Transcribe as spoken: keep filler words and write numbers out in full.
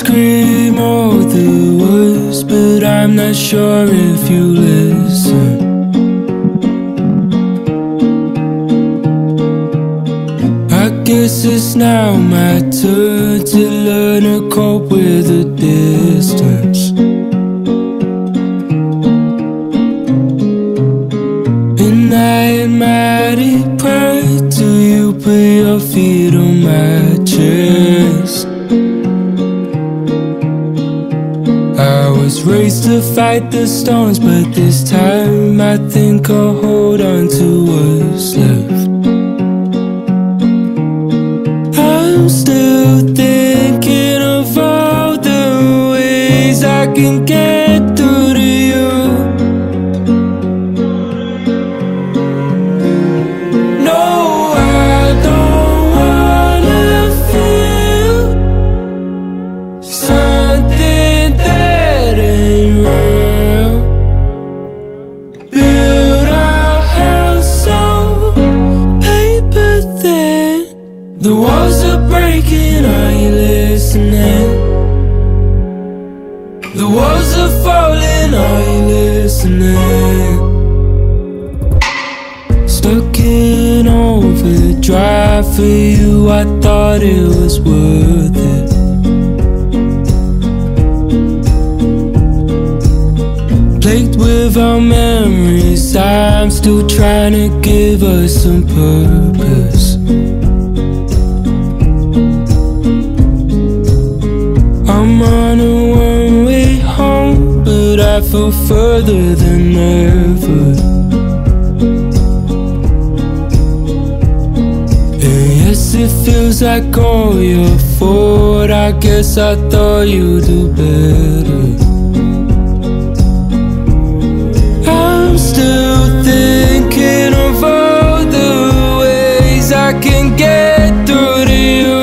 scream all the words, but I'm not sure if you listen. I guess it's now my turn to learn to cope with the distance. And I am mighty proud to you, put your feet on my chest. I was raised to fight the storms, but this time I think I'll hold on to what's left. I'm still thinking of all the ways I can get through to you. No, I don't wanna feel something that ain't real. Build our house on paper thin. The walls are breaking, are you listening? The walls are falling, are you listening? Stuck in overdrive for you, I thought it was worth it. Plagued with our memories, I'm still trying to give us some purpose. I'm on a one-way home, but I feel further than ever. And yes, it feels like all your fault. I guess I thought you'd do better. I'm still thinking of all the ways I can get through to you.